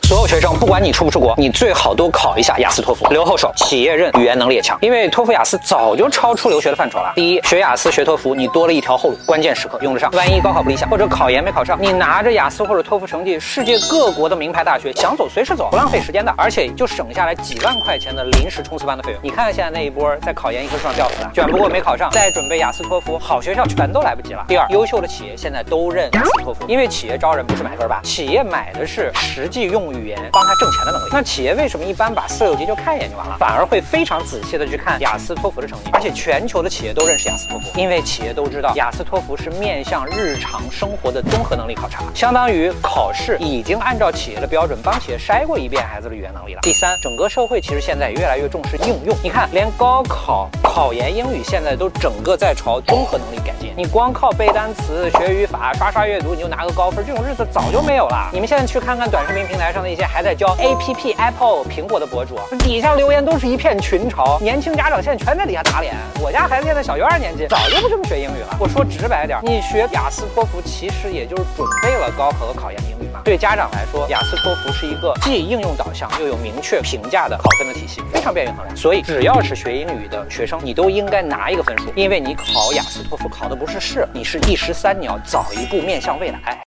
所有学生，不管你出不出国，你最好都考一下雅思托福，留后手。企业任，语言能力也强，因为托福雅思早就超出留学的范畴了。第一，学雅思学托福，你多了一条后路，关键时刻用得上。万一高考不理想或者考研没考上，你拿着雅思或者托福成绩，世界各国的名牌大学想走随时走，不浪费时间的，而且就省下来几万块钱的临时冲刺班的费用。你看现在那一波在考研一棵树上吊死的，卷不过没考上，再准备雅思托福，好学校全都来不及了。第二，优秀的企业现在都认雅思托福，因为企业招人不是买分吧，企业买的是实际用语言帮他挣钱的能力。那企业为什么一般把4、6级就看一眼就完了，反而会非常仔细的去看雅思托福的成绩？而且全球的企业都认识雅思托福，因为企业都知道雅思托福是面向日常生活的综合能力考察，相当于考试已经按照企业的标准帮企业筛过一遍孩子的语言能力了。第三，整个社会其实现在也越来越重视应用，你看连高考考研英语现在都整个在朝综合能力改进，你光靠背单词、学语法、刷阅读你就拿个高分，这种日子早就没有了。你们现在去看看短视频平台上的一些还在教 Apple 苹果的博主，底下留言都是一片群嘲，年轻家长现在全在底下打脸。我家孩子现在小学2年级，早就不这么学英语了。我说直白点，你学雅思托福其实也就是准备了高考和考研的英语嘛。对家长来说，雅思托福是一个既应用导向又有明确评价的考分的体系，非常便于衡量。所以只要是学英语的学生，你都应该拿一个分数，因为你考雅思托福考的不是试，你是意识3，你要早一步面向未来。